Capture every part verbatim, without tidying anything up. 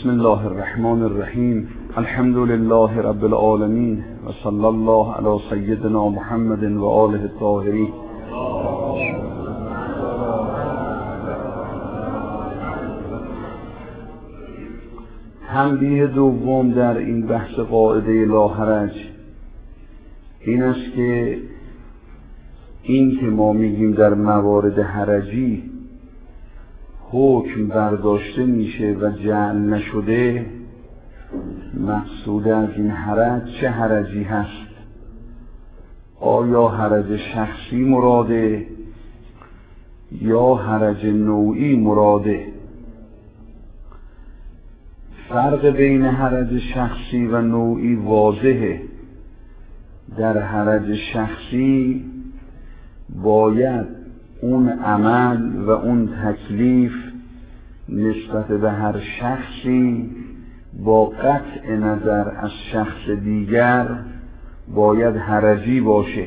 بسم الله الرحمن الرحیم. الحمد لله رب العالمین و صلی الله علی سیدنا محمد و آله الطاهرین. تنبیه دوم در این بحث قاعده لا حرج این است که این که ما میگیم در موارد حرجی حکم برداشته میشه و جعل نشده، مقصود از این حرج چه حرجی هست؟ آیا حرج شخصی مراده یا حرج نوعی مراده؟ فرق بین حرج شخصی و نوعی واضحه. در حرج شخصی باید اون عمل و اون تکلیف نسبت به هر شخصی با قطع نظر از شخص دیگر باید حرجی باشه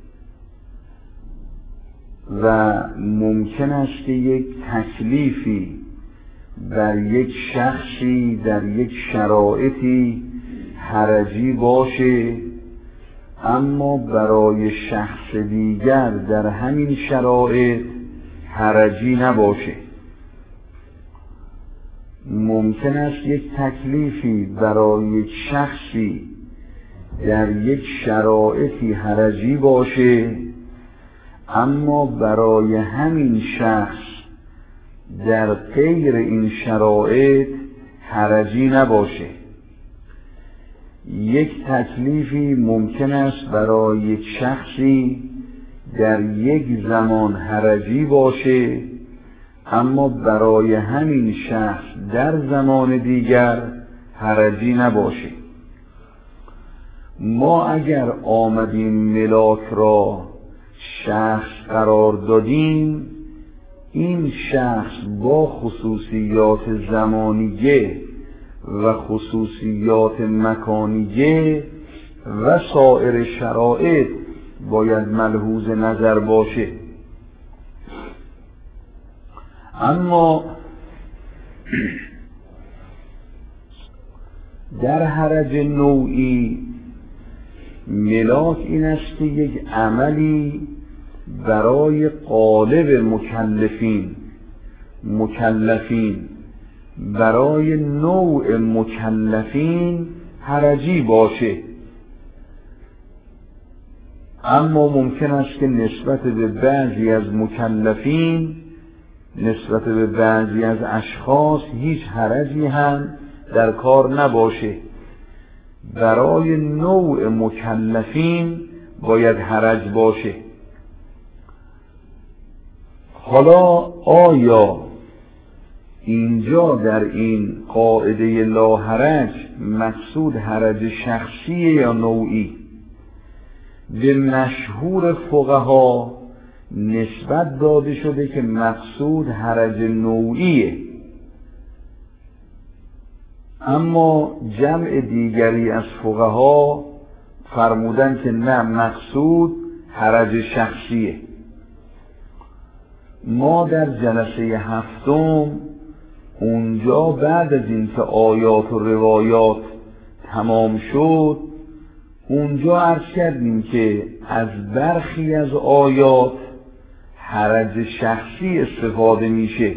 و ممکن است که یک تکلیفی بر یک شخصی در یک شرایطی حرجی باشه، اما برای شخص دیگر در همین شرایط حرجی نباشه. ممکن است یک تکلیفی برای یک شخصی در یک شرایطی حرجی باشه، اما برای همین شخص در غیر این شرایط حرجی نباشه. یک تکلیفی ممکن است برای یک شخصی در یک زمان حرجی باشه، اما برای همین شخص در زمان دیگر حرجی نباشه. ما اگر آمدیم ملاک را شخص قرار دادیم، این شخص با خصوصیات زمانیه و خصوصیات مکانیه و سایر شرایط باید ملحوظ نظر باشه. اما در حرج نوعی ملاک این است که یک عملی برای قالب مکلفین مکلفین برای نوع مکلفین حرجی باشه، اما ممکن است که نسبت به بعضی از مکلفین، نسبت به بعضی از اشخاص هیچ حرجی هم در کار نباشه. برای نوع مکلفین باید حرج باشه. حالا آیا اینجا در این قاعده لا حرج مقصود حرج شخصیه یا نوعی؟ به مشهور فقها نسبت داده شده که مقصود حرج نوعیه، اما جمع دیگری از فقها فرمودن که نه، مقصود حرج شخصیه. ما در جلسه هفتم اونجا بعد از اینکه آیات و روایات تمام شد، اونجا عرض کردیم که از برخی از آیات حرج شخصی استفاده میشه،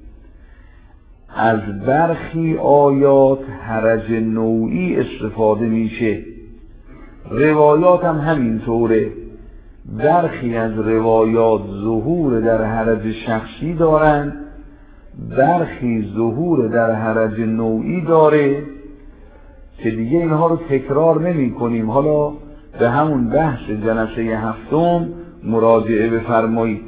از برخی آیات حرج نوعی استفاده میشه. روایات هم همینطوره. برخی از روایات ظهور در حرج شخصی دارند، برخی ظهور در حرج نوعی داره که دیگه اینها رو تکرار نمی کنیم. حالا به همون بحث جلسه هفتم مراجعه بفرمایید.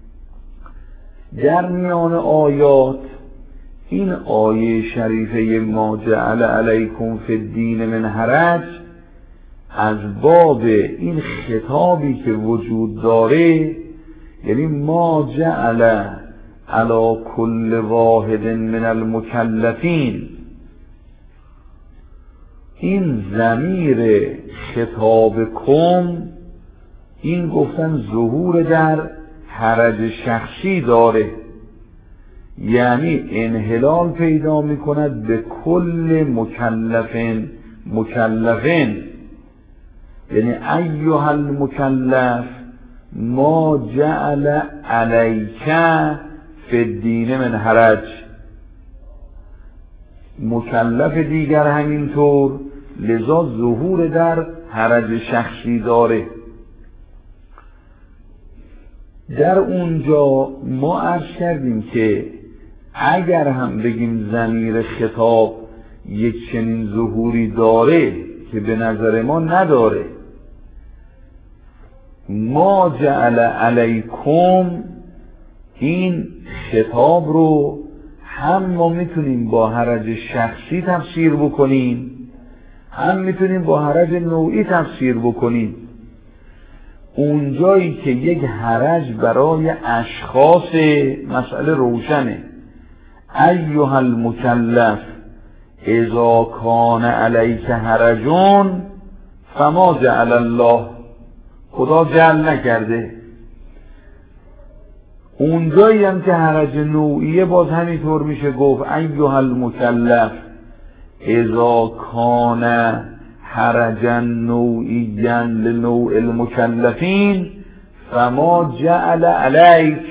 در میان آیات این آیه شریفه ما جعل علیکم فی الدین من حرج، از باب این خطابی که وجود داره، یعنی ما جعل علی کل واحد من المکلفین، این ضمیر خطاب کم این گفتن ظهور در حرج شخصی داره، یعنی انحلال پیدا می کند به کل مکلفین مکلفین، یعنی ایها المکلف ما جعل علیک فی الدین من حرج. مکلف دیگر همینطور، لذا ظهور در حرج شخصی داره. در اونجا ما عرض کردیم که اگر هم بگیم ضمیر خطاب یک چنین ظهوری داره که به نظر ما نداره، ما جعل علیکم این خطاب رو هم ما میتونیم با حرج شخصی تفسیر بکنیم، هم میتونیم با حرج نوعی تفسیر بکنیم. اونجایی که یک حرج برای اشخاص مسئله روشنه، ایها المکلف اذا کان علیک حرجون فما جعل الله، خدا جعل نکرده. اونجایی هم که حرج نوعیه باز همینطور میشه گفت ایها المکلف اذا کان حرجا نوعیا لنوع المکلفین فما جعل علیک.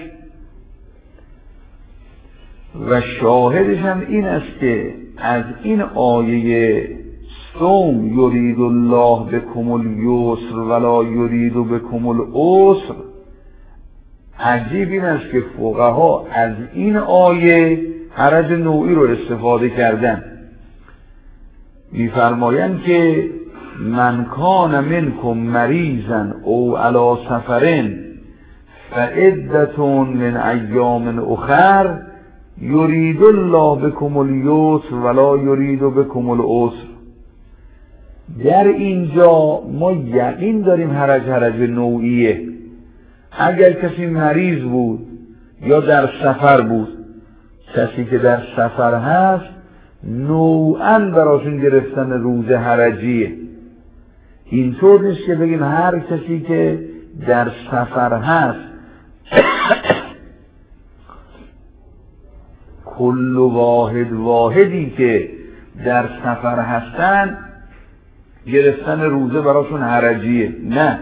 و شاهدش هم این است که از این آیه صوم یرید الله بکم الیسر ولا یرید بکم العسر، عجیب این است که فقها از این آیه حرج نوعی رو استفاده کردن. می‌فرمایند که من کان منکم مریضا او علی سفر فعدة من ایام اخر یرید الله بکم الیسر ولا یرید بکم العسر. در اینجا ما یقین داریم حرج حرج نوعیه. اگر کسی مریض بود یا در سفر بود، کسی که در سفر هست نوعاً براشون گرفتن روز حرجیه. اینطور نیست که بگیم هر کسی که در سفر هست کل واحد واحدی که در سفر هستن گرفتن روزه براشون حرجیه. نه،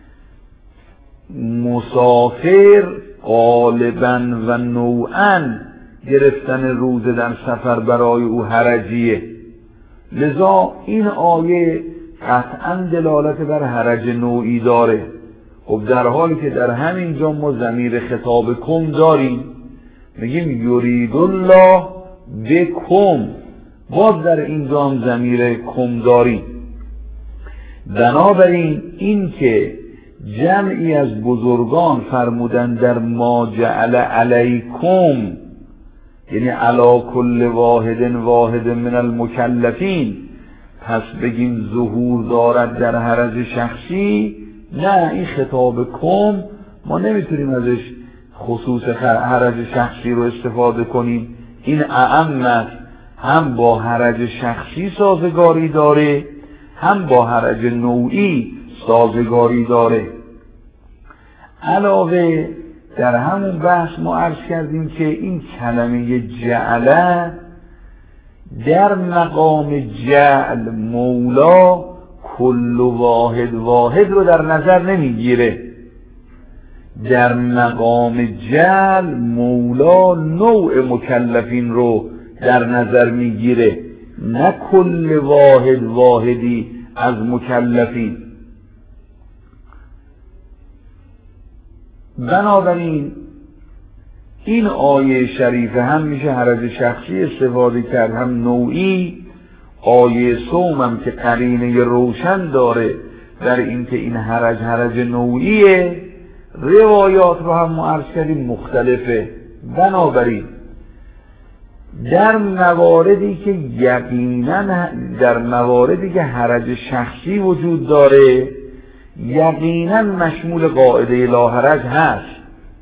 مسافر غالباً و نوعاً گرفتن روزه در سفر برای او حرجیه. لذا این آیه قطعاً دلالت بر حرج نوعی داره. خب در حالی که در همین جا ما ضمیر خطاب کم داریم، میگیم یرید الله بکم، باز در اینجا هم ضمیر کم داریم. بنابراین این که جمعی از بزرگان فرمودن در ما جعل علیکم، یعنی علی کل واحد واحد من المکلفین، پس بگیم ظهور دارد در حرج شخصی، نه، این خطاب کم ما نمیتونیم ازش خصوص حرج شخصی رو استفاده کنیم. این اعم است، هم با حرج شخصی سازگاری داره، هم با حرج نوعی سازگاری داره. علاوه در همون بحث ما عرض کردیم که این کلمه جعله در مقام جعل مولا کل واحد واحد رو در نظر نمیگیره. در مقام جعل مولا نوع مکلفین رو در نظر میگیره، نه کل واحد واحدی از مکلفین. بنابراین این آیه شریفه هم میشه حرج شخصی استفاده کرد، هم نوعی. آیه صوم هم که قرینه روشن داره در این که این حرج حرج نوعیه، روایات رو هم ما عرض کردیم مختلفه. بنابراین در مواردی که یقینا در مواردی که حرج شخصی وجود داره یقینا مشمول قاعده لا حرج هست.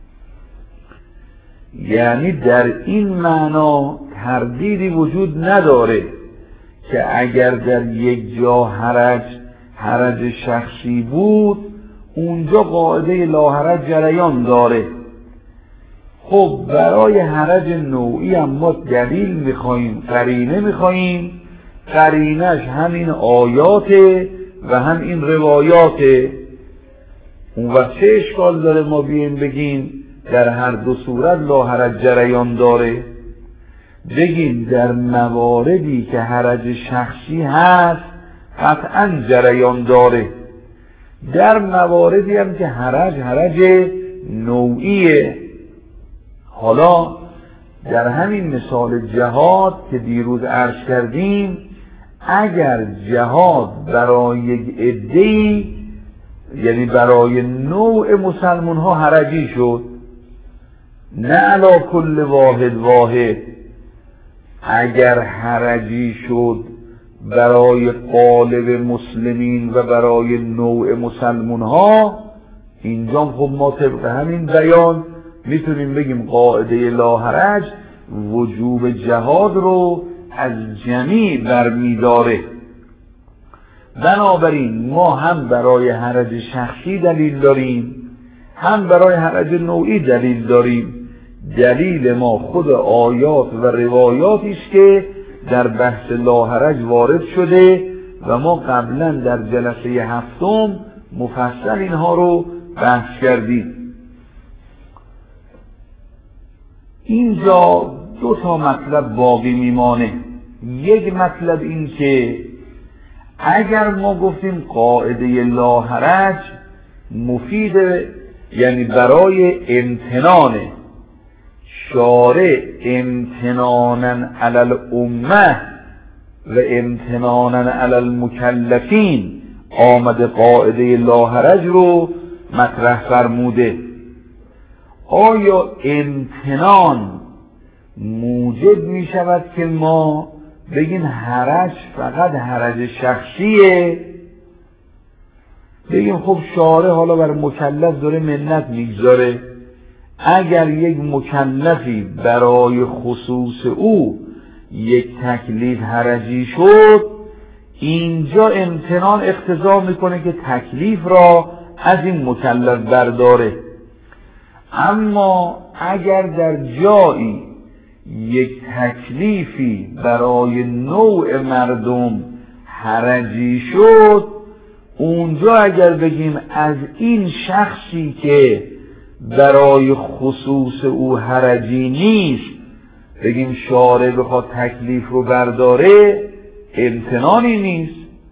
یعنی در این معنا تردیدی وجود نداره که اگر در یک جا حرج حرج شخصی بود اونجا قاعده لا حرج جریان داره. خب برای حرج نوعی هم ما دلیل میخواییم، قرینه میخواییم، قرینش همین آیاته و هم این روایاته. اون وقت چه اشکال داره ما بیاییم بگیم در هر دو صورت لا حرج جریان داره؟ بگیم در مواردی که حرج شخصی هست قطعا جریان داره، در مواردی هم که حرج حرج نوعیه. حالا در همین مثال جهاد که دیروز عرض کردیم، اگر جهاد برای یک عده‌ای یعنی برای نوع مسلمان ها حرجی شد، نه علی کل واحد واحد، اگر حرجی شد برای قالب مسلمین و برای نوع مسلمان ها، اینجا خب ما طبق همین بیان میتونیم بگیم قاعده لا حرج وجوب جهاد رو از جمیع برمیداره. بنابراین ما هم برای حرج شخصی دلیل داریم، هم برای حرج نوعی دلیل داریم. دلیل ما خود آیات و روایاتی است که در بحث لا حرج وارد شده و ما قبلا در جلسه هفتم مفصل اینها رو بحث کردیم. اینجا دو تا مطلب باقی میمانه. یک مطلب این که اگر ما گفتیم قاعده لا حرج مفیده، یعنی برای امتنانه، شارع امتنانا علی الامه و امتنانا علی المکلفین آمده قاعده لا حرج رو مطرح فرموده. آیا امتنان موجب می شود که ما بگیم حرج فقط حرج شخصیه؟ بگیم خب شارع حالا بر مکلف داره منت میگذاره، اگر یک مکلفی برای خصوص او یک تکلیف حرجی شد، اینجا امتنان اقتضا میکنه که تکلیف را از این مکلف برداره. اما اگر در جایی یک تکلیفی برای نوع مردم حرجی شد، اونجا اگر بگیم از این شخصی که برای خصوص او حرجی نیست بگیم شارع بخواد تکلیف رو برداره، امتنانی نیست،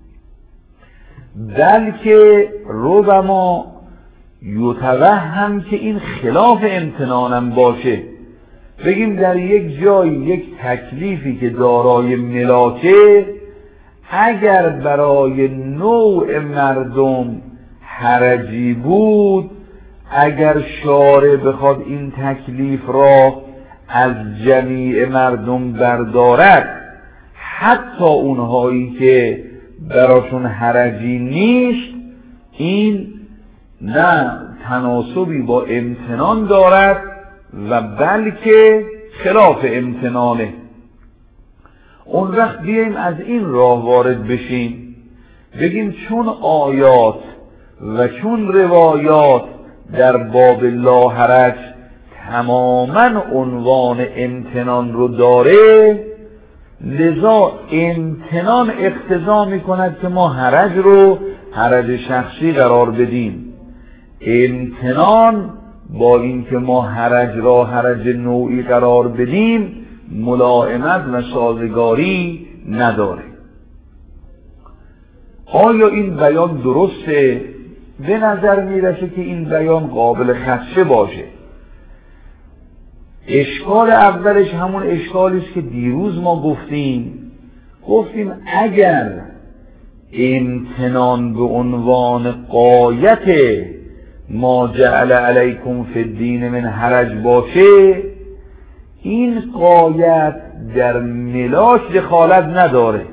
بلکه ربما یتوهم که این خلاف امتنانم باشه. بگیم در یک جای یک تکلیفی که دارای ملاکه اگر برای نوع مردم حرجی بود، اگر شارع بخواد این تکلیف را از جمیع مردم بردارد، حتی اونهایی که براشون حرجی نیست، این نه تناسبی با امتنان دارد و بلکه خلاف امتنانه. اون وقت بیاییم از این راه وارد بشیم، بگیم چون آیات و چون روایات در باب لا حرج تماما عنوان امتنان رو داره، لذا امتنان اقتضا می کند که ما حرج رو حرج شخصی قرار بدیم. امتنان با اینکه ما حرج را حرج نوعی قرار بدیم ملائمت و سازگاری نداره. آیا این بیان درسته؟ به نظر میرسه که این بیان قابل خدشه باشه. اشکال اولش همون اشکالی است که دیروز ما گفتیم گفتیم اگر امتنان به عنوان غایت ما جعل علیکم فی الدین من حرج باشه، این غایت در ملاک دخالت نداره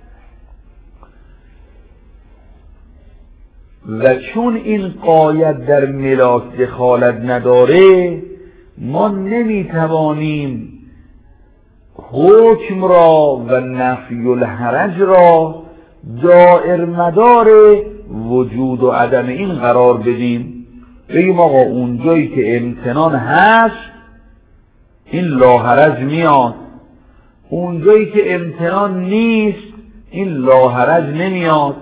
و چون این غایت در ملاک دخالت نداره ما نمیتوانیم حکم را و نفی الحرج را دائر مدار وجود و عدم این قرار بدیم. بگیم آقا اونجایی که امتنان هست این لاحرج میاد. اونجایی که امتنان نیست این لاحرج نمیاد.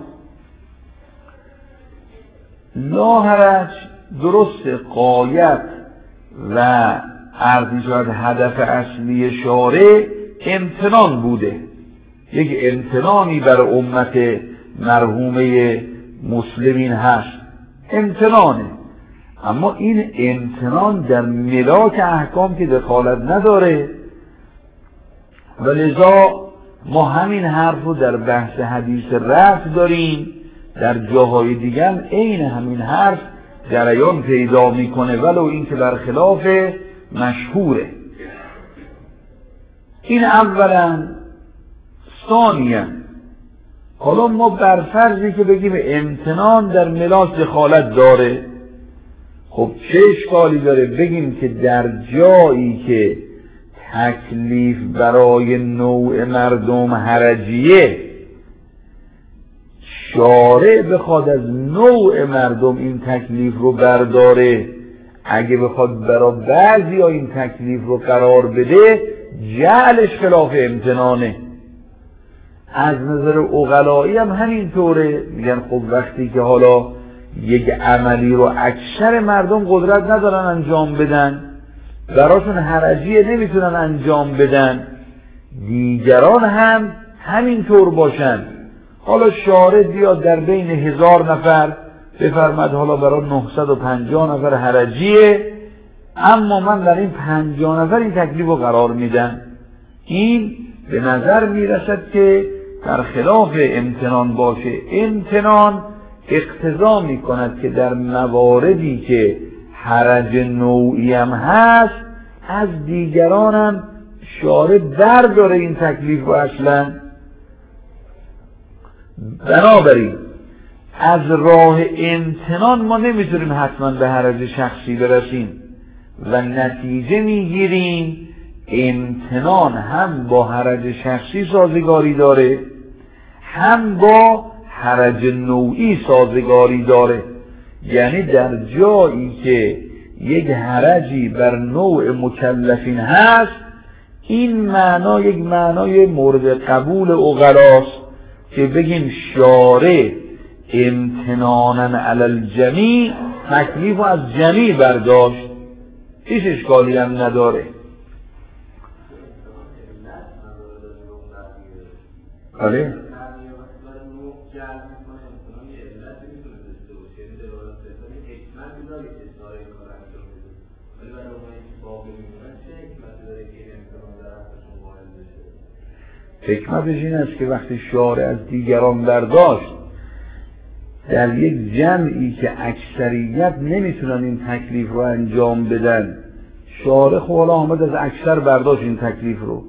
لاحرج درست غایت و عرضی شاید هدف اصلی شارع امتنان بوده، یک امتنانی بر امت مرحومه مسلمین هست، امتنانه. اما این امتنان در ملاک احکام که دخالت نداره و لذا ما همین حرف رو در بحث حدیث رفع داریم، در جاهای دیگر عین همین حرف جریان پیدا میکنه ولو این که برخلاف مشهوره. این اولا. ثانیا حالا ما بر فرضی که بگیم امتنان در ملاک دخالت داره، خب چه اشکالی داره بگیم که در جایی که تکلیف برای نوع مردم حرجیه، شارع بخواد از نوع مردم این تکلیف رو برداره، اگه بخواد برای بعضی ها این تکلیف رو قرار بده جعلش خلاف امتنانه. از نظر عقلایی هم همینطوره، میگن خب وقتی که حالا یک عملی رو اکثر مردم قدرت ندارن انجام بدن، براشون حرجیه نمیتونن انجام بدن، دیگران هم همینطور باشن، حالا شارع بیاد در بین هزار نفر بفرماد حالا برای نهصد و پنجاه نفر حرجیه، اما من در این پنجاه نفر این تکلیف رو قرار میدم. این به نظر میرسد که در خلاف امتنان باشه. امتنان اقتضا میکند که در مواردی که حرج نوعی هم هست از دیگران هم شارع برداره این تکلیف رو اصلا. بنابراین از راه امتنان ما نمیتونیم حتما به حرج شخصی برسیم و نتیجه میگیریم امتنان هم با حرج شخصی سازگاری داره هم با حرج نوعی سازگاری داره. یعنی در جایی که یک حرجی بر نوع مکلفین هست، این معنا یک معنای مورد قبول عقلاست که بگیم شارع امتنانا علی الجمیع تکلیف از جمیع برداشت، هیچ اشکالی هم نداره. بله حکمتش این است که وقتی شارع از دیگران برداشت در یک جمعی که اکثریت نمیتونن این تکلیف رو انجام بدن، شارع خب حالا آمد از اکثر برداشت این تکلیف رو،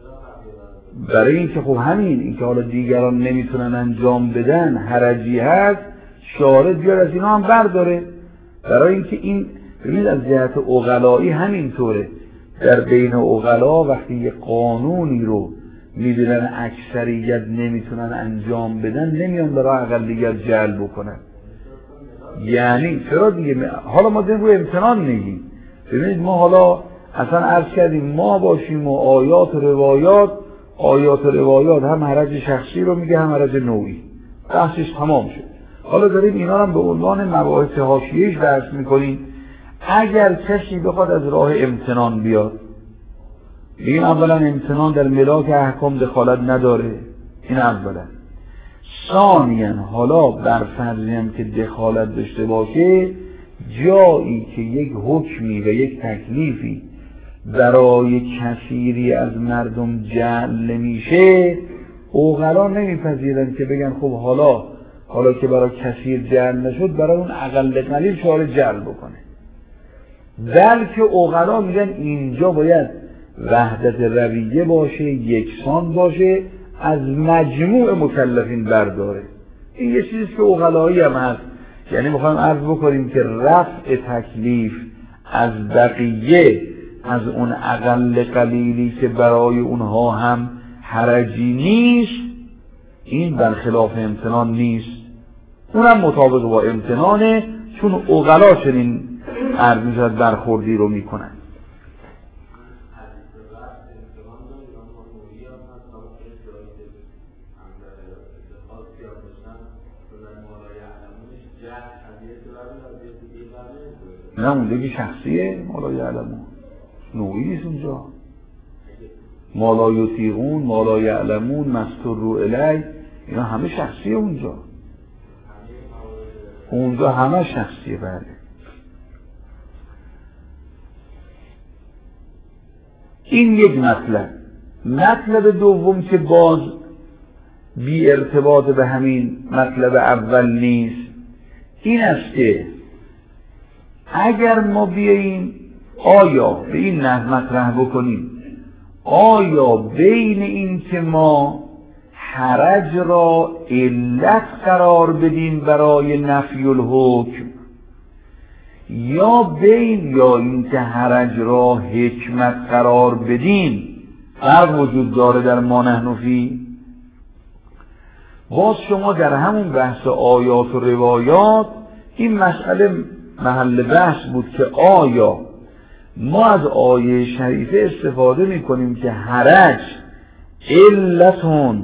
برای اینکه خب همین اینکه حالا دیگران نمیتونن انجام بدن حرجی هست، شارع بیاد از اینا هم برداره. برای اینکه این ببینید از جهت عقلایی همینطوره، در بین عقلا وقتی یه قانونی رو میبینن اکثریت نمیتونن انجام بدن نمیان برای اقلیت جلب بکنن. یعنی چرا دیگه حالا ما داریم روی امتنان میگیم. ببینید ما حالا اصلا عرض کردیم ما باشیم و آیات و روایات آیات و روایات هم حرج شخصی رو میگه هم حرج نوعی، بحثش تمام شد. حالا داریم اینا هم به عنوان مباحث حاشیه‌ایش بحث میکنیم. اگر کسی بخواد از راه امتنان بیاد، این اولا امتنان در ملاک احکام دخالت نداره، این اولا. ثانیا حالا بر فرضی هم که دخالت داشته باشه، جایی که یک حکمی و یک تکلیفی برای کثیری از مردم جعل نمیشه، عقلا نمیپذیرن که بگن خب حالا حالا که برای کثیر جعل نشد برای اون اقل قلیل شارع جعل بکنه، بلکه عقلا میگن اینجا باید وحدت رویه باشه، یکسان باشه، از مجموع مکلفین برداره. این یه چیزی که عقلایی هم هست. یعنی میخوایم عرض بکنیم که رفع تکلیف از بقیه، از اون اقل قلیلی که برای اونها هم حرجی نیست، این برخلاف امتنان نیست، اونم مطابق با امتنانه، چون عقلا چنین عرض میشد برخوردی رو میکنن. نه اونجا که شخصیه مالا یعلمون نوعی نیست اونجا. مالا یطیقون، مالا یعلمون، مستر رو الی، اینا همه شخصیه اونجا. اونجا همه شخصیه. بله. این یک مطلب. مطلب دوم که باز بی ارتباط به همین مطلب اول نیست، این است که اگر ما بیاییم آیا به این نحو مطرح بکنیم آیا بین این که ما حرج را علت قرار بدیم برای نفی الحکم یا بین یا این که حرج را حکمت قرار بدیم فرق وجود داره در ما نحن فی. باز شما در همون بحث آیات و روایات این مسئله محل بحث بود که آیا ما از آیه شریفه استفاده میکنیم که حرج علتون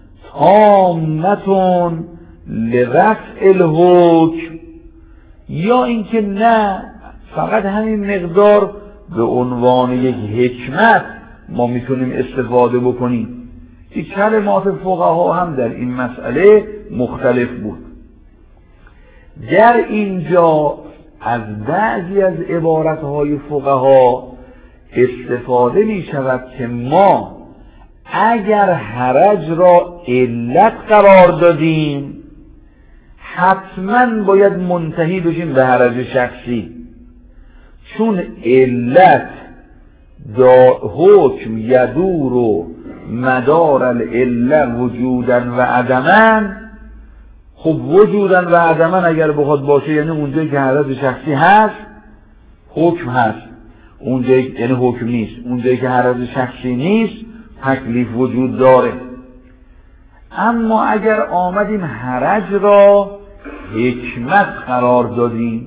تامتون لرفع الحکم یا اینکه نه فقط همین مقدار به عنوان یک حکمت ما میتونیم استفاده بکنیم. این کلمات فقها هم در این مسئله مختلف بود. در اینجا از بعضی از عبارتهای فقها استفاده می شود که ما اگر حرج را علت قرار دادیم حتما باید منتهی بشیم به حرج شخصی، چون علت دا حکم یدور و مدار العله وجودن و عدمن. خب وجودن و عدمن اگر بخواد باشه یعنی اونجایی که حرج شخصی هست حکم هست، اونجایی یعنی حکم نیست، اونجایی که حرج شخصی نیست تکلیف وجود داره. اما اگر آمدیم حرج را حکمت قرار دادیم،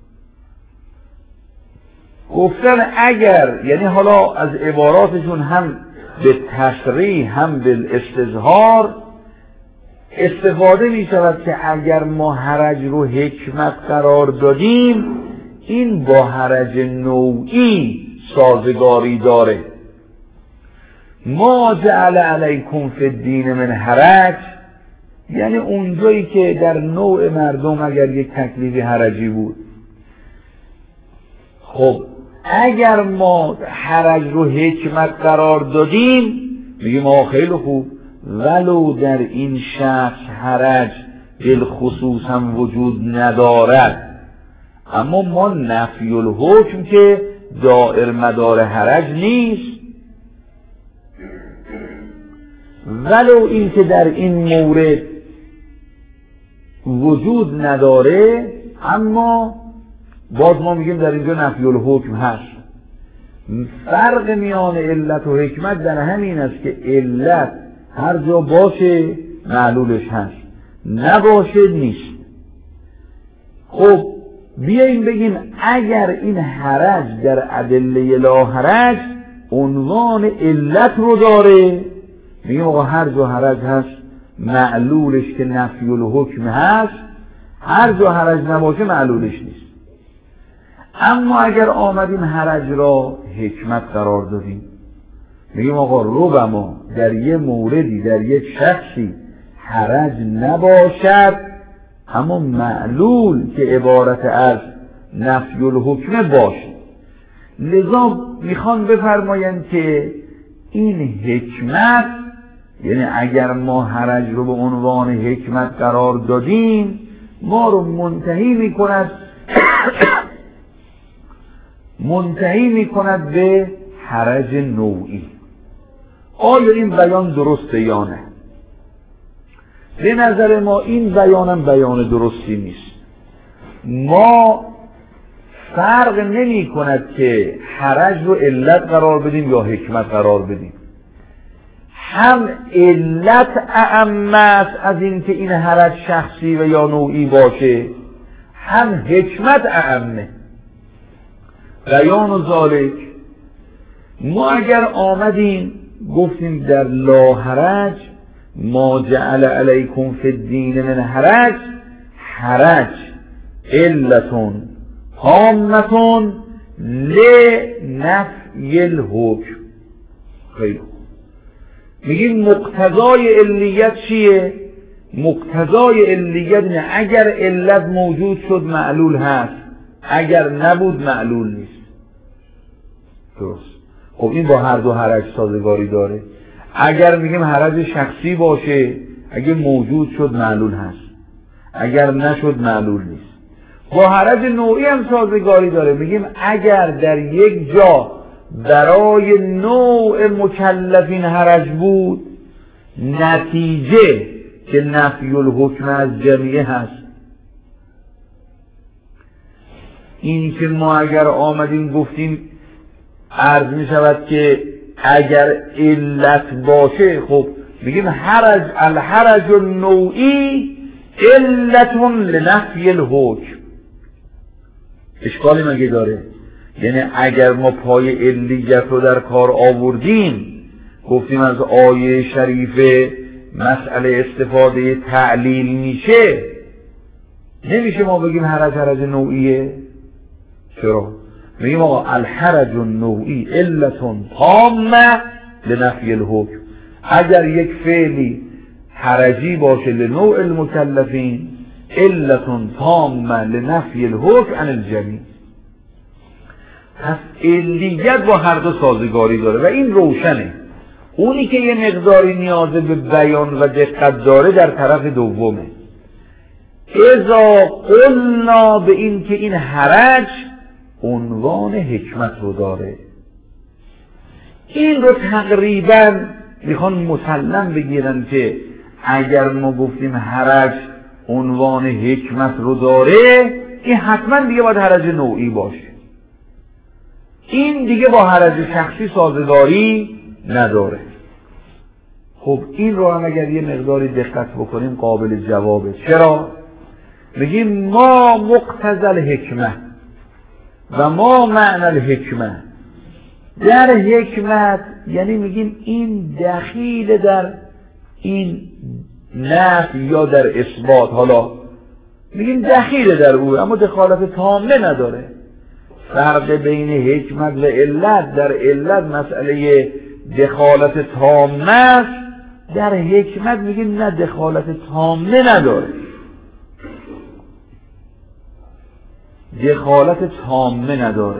گفتن اگر یعنی حالا از عباراتشون هم به تصریح هم به استظهار استفاده می شود که اگر ما حرج رو حکمت قرار دادیم این با حرج نوعی سازگاری داره. ما جعل علیکم فی الدین من حرج، یعنی اونجایی که در نوع مردم اگر یک تکلیف حرجی بود، خب اگر ما حرج رو حکمت قرار دادیم میگیم آه خیلی خوب، ولو در این شخص حرج بالخصوص هم وجود ندارد، اما ما نفی الحکم که دائر مدار حرج نیست، ولو این که در این مورد وجود نداره اما باز ما میگیم در اینجا نفی الحکم هست. فرق میان علت و حکمت در همین است که علت هر جا باشه معلولش هست، نباشه نیست. خب بیاییم بگیم اگر این حرج در ادله لا حرج عنوان علت رو داره، میگیم آقا هر جا حرج هست معلولش که نفی الحکم هست، هر جا حرج نباشه معلولش نیست. اما اگر آمدیم حرج را حکمت قرار دادیم میگیم آقا ربما در یه موردی در یک شخصی حرج نباشد اما معلول که عبارت از نفی الحکم باشه. لذا میخوان بفرمایند که این حکمت یعنی اگر ما حرج رو به عنوان حکمت قرار دادیم ما رو منتهی میکند منتهی میکند به حرج نوعی. آیا این بیان درسته یا نه؟ به نظر ما این بیانم بیان درستی نیست. ما فرق نمی کند که حرج رو علت قرار بدیم یا حکمت قرار بدیم، هم علت اعم است از این که این حرج شخصی و یا نوعی باشه، هم حکمت اعمه. بیان و ذالک ما اگر آمدیم گفتیم در لا حرج ما جعل علیکم فی الدین من حرج، حرج علتون تامتون لنفی الحکم. خیلی میگیم مقتضای علیت چیه؟ مقتضای علیت نه اگر علت موجود شد معلول هست، اگر نبود معلول نیست. درست. خب این با هر دو حرج سازگاری داره. اگر میگیم حرج شخصی باشه، اگه موجود شد معلول هست، اگر نشد معلول نیست. با حرج نوعی هم سازگاری داره. میگیم اگر در یک جا برای نوع مکلفین حرج بود، نتیجه که نفی الحکم از جمیعه هست. این که ما اگر آمدیم گفتیم عرض می شود که اگر علت باشه، خب میگیم حرج الحرج النوعی علتون لنفی الحکم. اشکالی مگه داره؟ یعنی اگر ما پای علیت رو در کار آوردیم، گفتیم از آیه شریفه مسئله استفاده تعلیل میشه، نمیشه ما بگیم حرج حرج نوعیه. چرا؟ میگیم آقا الحرج النوعی علتون تامه لنفی الحکم. اگر یک فعلی حرجی باشه لنوع المکلفین، علتون تامه لنفی الحکم عن الجمیع. پس علیت با هر دو سازگاری داره و این روشنه. اونی که یه مقداری نیاز به بیان و دقت داره در طرف دومه. اذا قلنا به این که این حرج عنوان حکمت رو داره، این رو تقریبا میخوان مسلم بگیرن که اگر ما گفتیم حرج عنوان حکمت رو داره، این حتما دیگه باید حرج نوعی باشه. این دیگه با حرج شخصی سازگاری نداره. خب این رو هم اگر یه مقداری دقت بکنیم قابل جوابه. چرا؟ میگیم ما مقتضی الحکمه و ما معنی الحکمه. در حکمت یعنی میگیم این دخیل در این نفی یا در اثبات، حالا میگیم دخیل در او اما دخالت تامه نداره. فرق بین حکمت و علت، در علت مسئله دخالت تامه است، در حکمت میگیم نه دخالت تامه نداره، دخالت تامه نداره.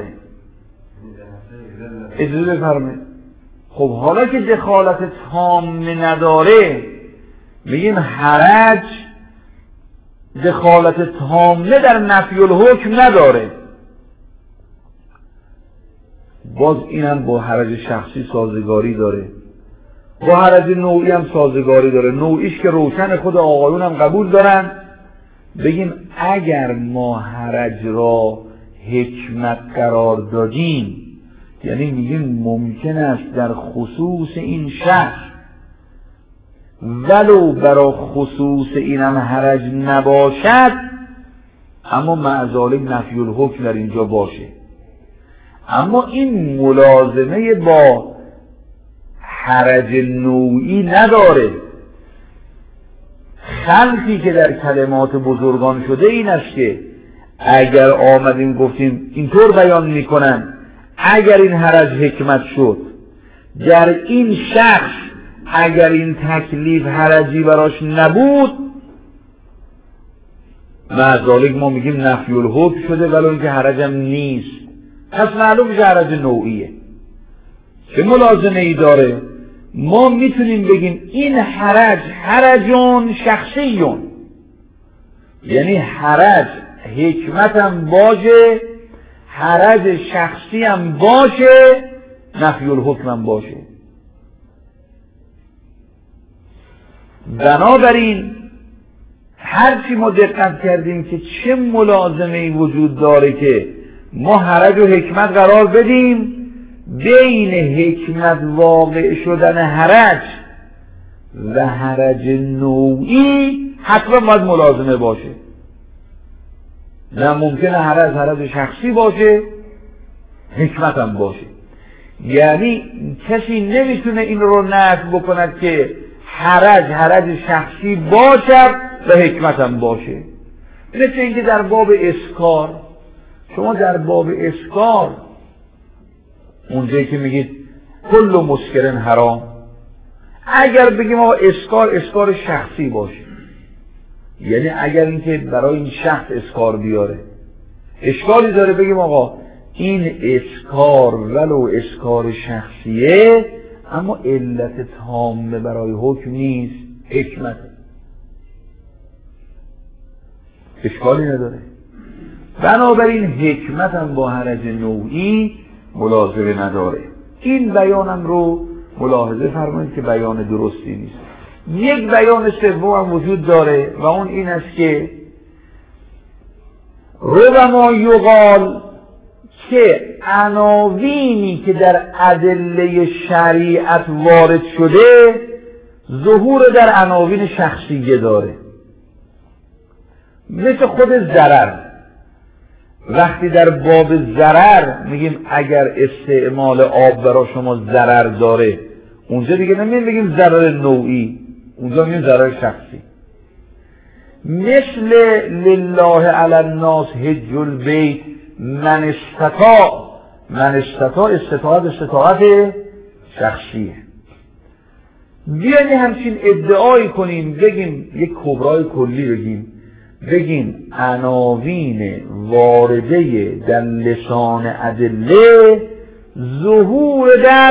اجازه بفرمایید. خب حالا که دخالت تامه نداره، میگیم حرج دخالت تامه در نفی الحکم نداره. باز اینم با حرج شخصی سازگاری داره، با حرج نوعی هم سازگاری داره. نوعیش که روشن خود آقایون هم قبول دارن. بگیم اگر ما حرج را حکمت قرار دادیم، یعنی میگیم ممکن است در خصوص این شخص ولو برای خصوص اینم حرج نباشد، اما معذالک نفی الحکم در اینجا باشه. اما این ملازمه با حرج نوعی نداره. خلقی که در کلمات بزرگان شده این است که اگر آمدیم گفتیم اینطور بیان میکنن اگر این حرج حکمت شد، در این شخص اگر این تکلیف حرجی براش نبود، معذالک ما میگیم نفی الحکم شده ولو اینکه حرجم نیست. پس معلوم که حرج نوعیه. چه ملازمه ای داره؟ ما میتونیم بگیم این حرج حرجون شخصیون، یعنی حرج حکمت هم باشه، حرج شخصی هم باشه، نفی الحکم هم باشه. بنابراین هرچی ما دقت کردیم که چه ملازمه ای وجود داره که ما حرج و حکمت قرار بدیم، بین حکمت واقع شدن حرج و حرج نوعی حتما باید ملازمه باشه. نه ممکنه حرج حرج شخصی باشه، حکمت هم باشه. یعنی کسی نمیتونه این رو نفی بکند که حرج حرج شخصی باشد و حکمت هم باشه. مثل اینکه در باب اسکار، شما در باب اسکار اونجایی که میگید کل مسکرن حرام، اگر بگیم آقا اسکار اسکار شخصی باشه، یعنی اگر اینکه برای این شخص اسکار بیاره، اشکالی داره بگیم آقا این اسکار ولو اسکار شخصیه اما علت تامه برای حکم نیست، حکمت، اشکالی نداره. بنابراین حکمت هم با حرج نوعی ملازمه نداره. این بیانم رو ملاحظه فرمایید که بیان درستی نیست. یک بیان سوم هم وجود داره و اون این است که ربما یقال که عناوینی که در ادله شریعت وارد شده ظهور در عناوین شخصیه داره، مثل خود ضرر. وقتی در باب ضرر میگیم اگر استعمال آب برای شما ضرر داره، اونجا دیگه نمیگیم ضرر نوعی، اونجا میگیم ضرر شخصی. مثل لله علی الناس حج البیت من استطاع، من استطاع استطاعت استطاعت شخصیه. بیانی همچین ادعایی کنیم، بگیم یک کبرای کلی بگیم، بگیم عناوین وارده در لسان ادله ظهور در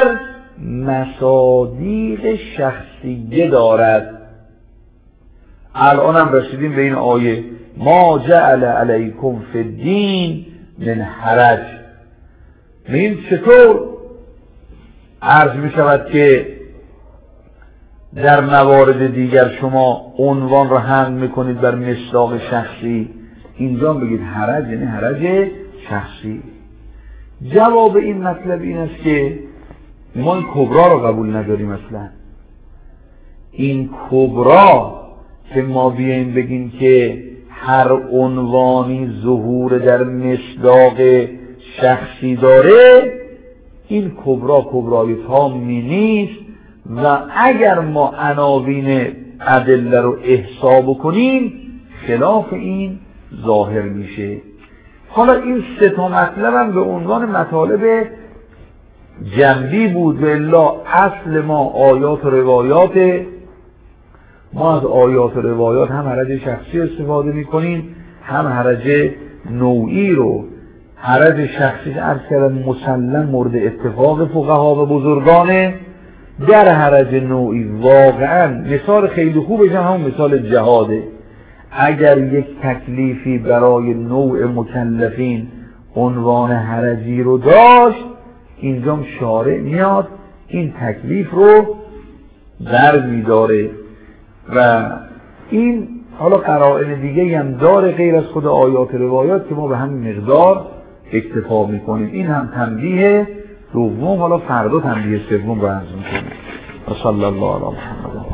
مصادیق شخصیه دارد. الان هم رسیدیم به این آیه ما جعل علیکم فی الدین من حرج. این چطور عرض می شود که در موارد دیگر شما عنوان را حمل میکنید بر مصداق شخصی، اینجا بگید حرج یعنی حرج شخصی. جواب این مطلب این است که ما این کبرا را قبول نداریم. اصلا این کبرا که ما بیاییم بگیم که هر عنوانی ظهور در مصداق شخصی داره، این کبرا کبرای تامی نیست و اگر ما عناوین ادله رو احساب کنیم خلاف این ظاهر میشه. حالا این سه تا مطلب هم به عنوان مطالب جنبی بود و الا اصل ما آیات و روایات. ما از آیات و روایات هم حرج شخصی استفاده میکنیم، هم حرج نوعی رو. حرج شخصی عرض کردن مسلم مورد اتفاق فقها و بزرگانه. در حرج نوعی واقعا مثال خیلی خوبش هم مثال جهاده. اگر یک تکلیفی برای نوع مکلفین عنوان حرجی رو داشت، اینجا شارع میاد این تکلیف رو در میداره و این حالا قرائن دیگه هم داره غیر از خود آیات روایات که ما به همین مقدار اکتفا میکنیم. این هم تنبیه دوم، حالا فردا تنبیه سوم رو عرض میکنیم. صلی الله علی محمد.